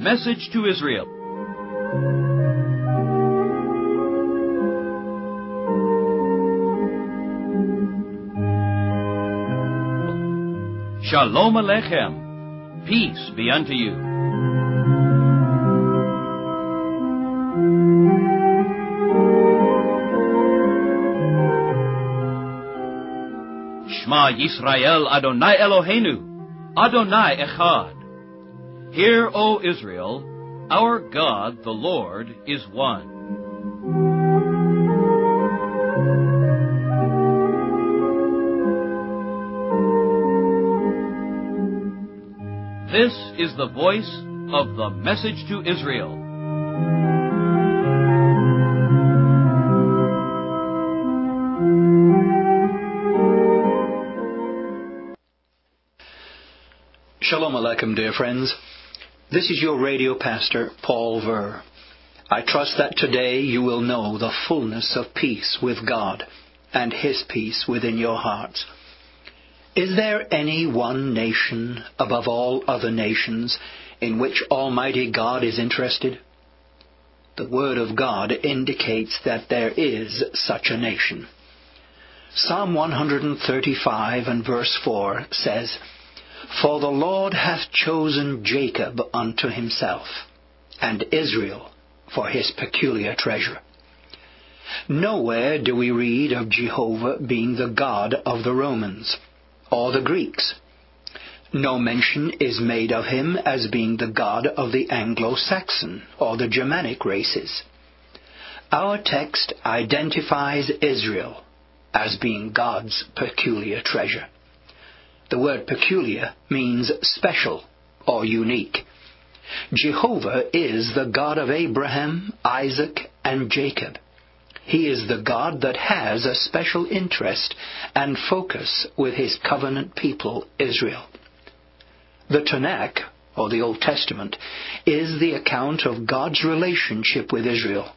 message to Israel. Shalom Aleichem. Peace be unto you. Shema Yisrael Adonai Eloheinu, Adonai Echad. Hear, O Israel, our God, the Lord, is one. This is the voice of the message to Israel. Shalom Aleichem, dear friends. This is your radio pastor, Paul Ver. I trust that today you will know the fullness of peace with God and His peace within your hearts. Is there any one nation above all other nations in which Almighty God is interested? The Word of God indicates that there is such a nation. Psalm 135 and verse 4 says, "For the Lord hath chosen Jacob unto himself, and Israel for his peculiar treasure." Nowhere do we read of Jehovah being the God of the Romans or the Greeks. No mention is made of him as being the God of the Anglo-Saxon or the Germanic races. Our text identifies Israel as being God's peculiar treasure. The word peculiar means special or unique. Jehovah is the God of Abraham, Isaac, and Jacob. He is the God that has a special interest and focus with His covenant people, Israel. The Tanakh, or the Old Testament, is the account of God's relationship with Israel.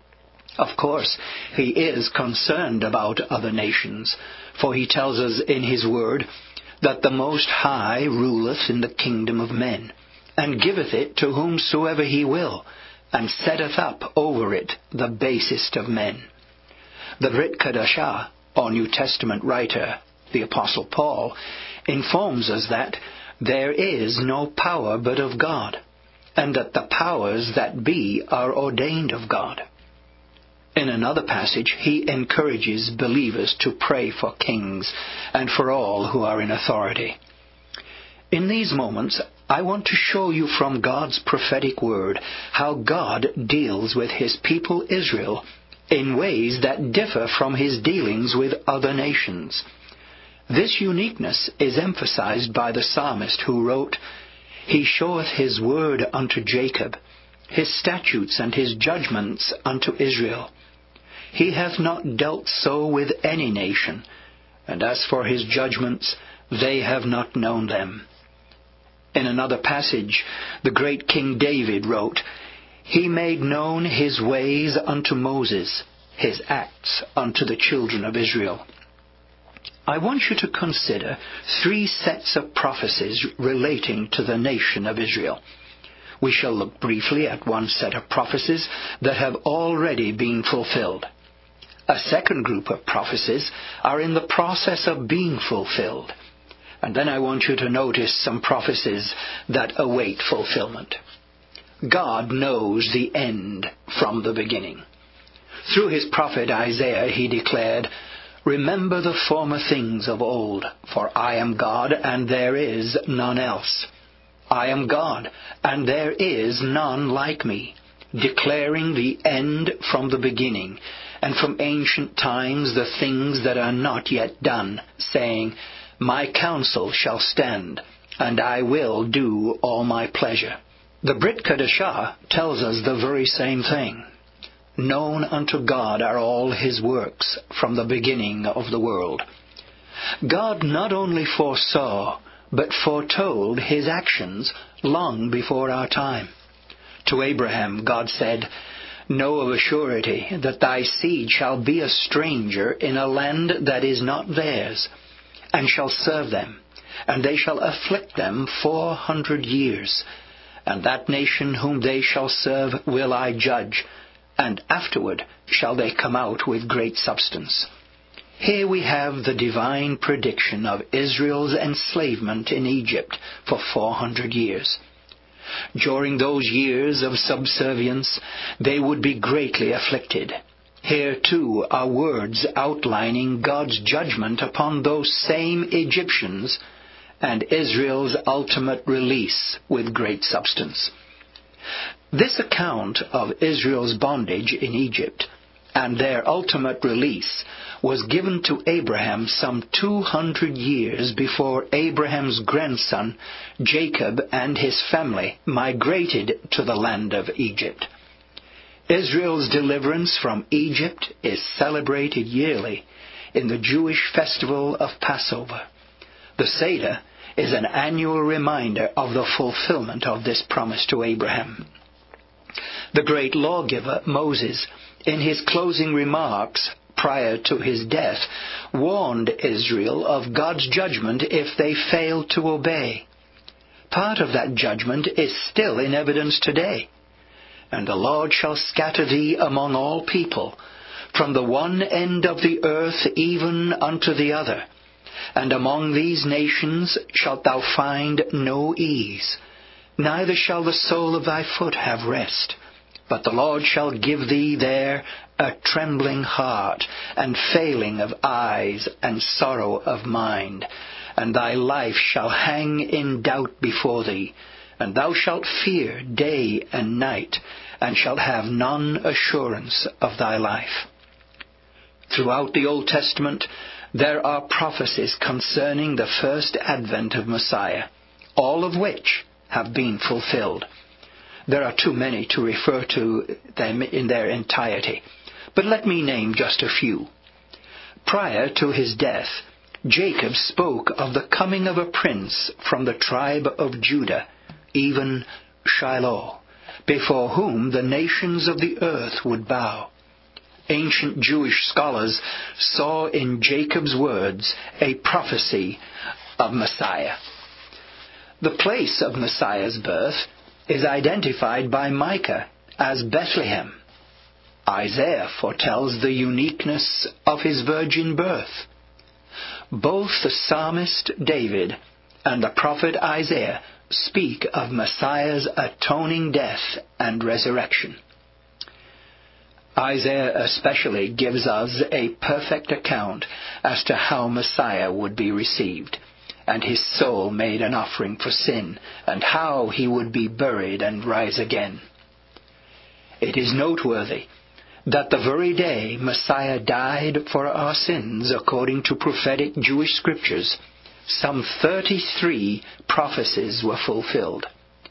Of course, He is concerned about other nations, for He tells us in His Word that the Most High ruleth in the kingdom of men, and giveth it to whomsoever He will, and setteth up over it the basest of men. The Brit Kadashah, or New Testament writer, the Apostle Paul, informs us that there is no power but of God, and that the powers that be are ordained of God. In another passage, he encourages believers to pray for kings and for all who are in authority. In these moments, I want to show you from God's prophetic word how God deals with His people Israel in ways that differ from His dealings with other nations. This uniqueness is emphasized by the psalmist who wrote, "He showeth His word unto Jacob, His statutes and His judgments unto Israel. He hath not dealt so with any nation, and as for His judgments, they have not known them." In another passage, the great King David wrote, "He made known His ways unto Moses, His acts unto the children of Israel." I want you to consider three sets of prophecies relating to the nation of Israel. We shall look briefly at one set of prophecies that have already been fulfilled. A second group of prophecies are in the process of being fulfilled. And then I want you to notice some prophecies that await fulfillment. God knows the end from the beginning. Through his prophet Isaiah, he declared, "Remember the former things of old, for I am God, and there is none else. I am God, and there is none like me, declaring the end from the beginning, and from ancient times the things that are not yet done, saying, My counsel shall stand, and I will do all my pleasure." The Brit Kadashah tells us the very same thing. "Known unto God are all His works from the beginning of the world." God not only foresaw, but foretold His actions long before our time. To Abraham, God said, "Know of a surety that thy seed shall be a stranger in a land that is not theirs, and shall serve them, and they shall afflict them 400 years. and that nation whom they shall serve will I judge, and afterward shall they come out with great substance. Here we have the divine prediction of Israel's enslavement in Egypt for 400 years. During those years of subservience, they would be greatly afflicted. Here, too, are words outlining God's judgment upon those same Egyptians and Israel's ultimate release with great substance. This account of Israel's bondage in Egypt and their ultimate release was given to Abraham some 200 years before Abraham's grandson Jacob and his family migrated to the land of Egypt. Israel's deliverance from Egypt is celebrated yearly in the Jewish festival of Passover. The Seder is an annual reminder of the fulfillment of this promise to Abraham. The great lawgiver, Moses, in his closing remarks prior to his death, warned Israel of God's judgment if they failed to obey. Part of that judgment is still in evidence today. And the Lord shall scatter thee among all people, from the one end of the earth even unto the other. And among these nations shalt thou find no ease, neither shall the sole of thy foot have rest. But the Lord shall give thee there a trembling heart, and failing of eyes, and sorrow of mind. And thy life shall hang in doubt before thee, and thou shalt fear day and night, and shalt have none assurance of thy life. Throughout the Old Testament, there are prophecies concerning the first advent of Messiah, all of which have been fulfilled. There are too many to refer to them in their entirety, but let me name just a few. Prior to his death, Jacob spoke of the coming of a prince from the tribe of Judah, even Shiloh, before whom the nations of the earth would bow. Ancient Jewish scholars saw in Jacob's words a prophecy of Messiah. The place of Messiah's birth is identified by Micah as Bethlehem. Isaiah foretells the uniqueness of his virgin birth. Both the psalmist David and the prophet Isaiah speak of Messiah's atoning death and resurrection. Isaiah especially gives us a perfect account as to how Messiah would be received, and his soul made an offering for sin, and how he would be buried and rise again. It is noteworthy that the very day Messiah died for our sins, according to prophetic Jewish scriptures, some 33 prophecies were fulfilled.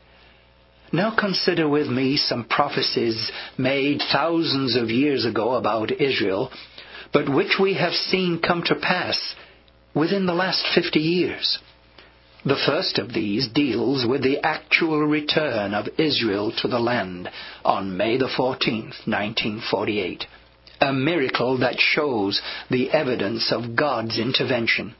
Now consider with me some prophecies made thousands of years ago about Israel, but which we have seen come to pass within the last 50 years. The first of these deals with the actual return of Israel to the land on May the 14th, 1948, a miracle that shows the evidence of God's intervention.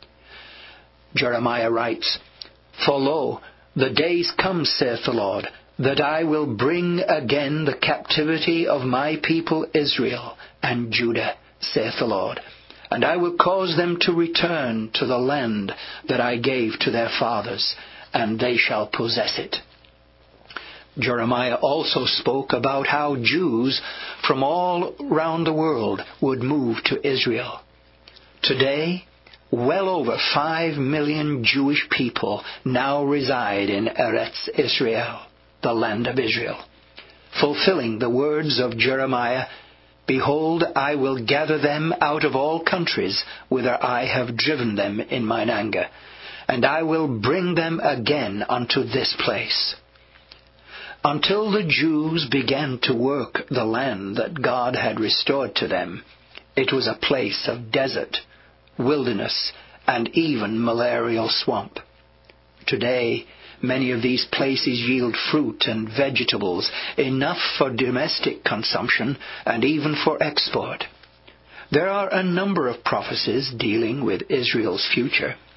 Jeremiah writes, "For lo, the days come, saith the Lord, that I will bring again the captivity of my people Israel and Judah, saith the Lord. And I will cause them to return to the land that I gave to their fathers, and they shall possess it." Jeremiah also spoke about how Jews from all around the world would move to Israel. Today, well over 5 million Jewish people now reside in Eretz Israel, the land of Israel, fulfilling the words of Jeremiah, "Behold, I will gather them out of all countries whither I have driven them in mine anger, and I will bring them again unto this place." Until the Jews began to work the land that God had restored to them, it was a place of desert, wilderness, and even malarial swamp. Today, many of these places yield fruit and vegetables, enough for domestic consumption and even for export. There are a number of prophecies dealing with Israel's future.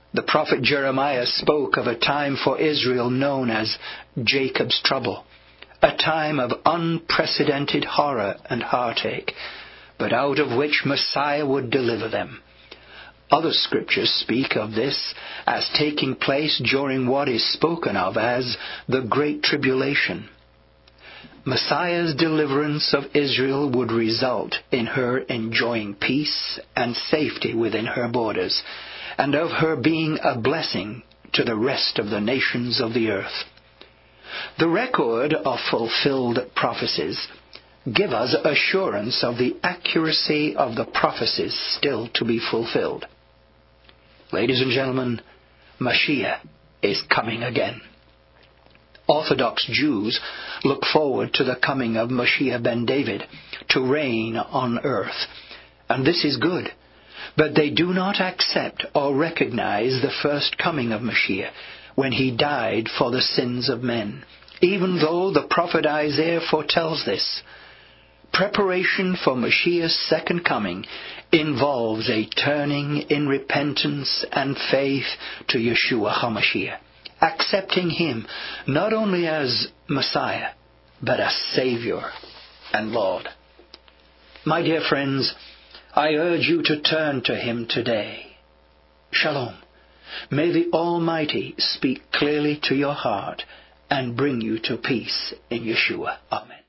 The prophet Jeremiah spoke of a time for Israel known as Jacob's trouble, a time of unprecedented horror and heartache, but out of which Messiah would deliver them. Other scriptures speak of this as taking place during what is spoken of as the Great Tribulation. Messiah's deliverance of Israel would result in her enjoying peace and safety within her borders, and of her being a blessing to the rest of the nations of the earth. The record of fulfilled prophecies give us assurance of the accuracy of the prophecies still to be fulfilled. Ladies and gentlemen, Mashiach is coming again. Orthodox Jews look forward to the coming of Mashiach ben David to reign on earth, and this is good. But they do not accept or recognize the first coming of Mashiach when he died for the sins of men, even though the prophet Isaiah foretells this. Preparation for Mashiach's second coming involves a turning in repentance and faith to Yeshua HaMashiach, accepting him not only as Messiah, but as Savior and Lord. My dear friends, I urge you to turn to him today. Shalom. May the Almighty speak clearly to your heart and bring you to peace in Yeshua. Amen.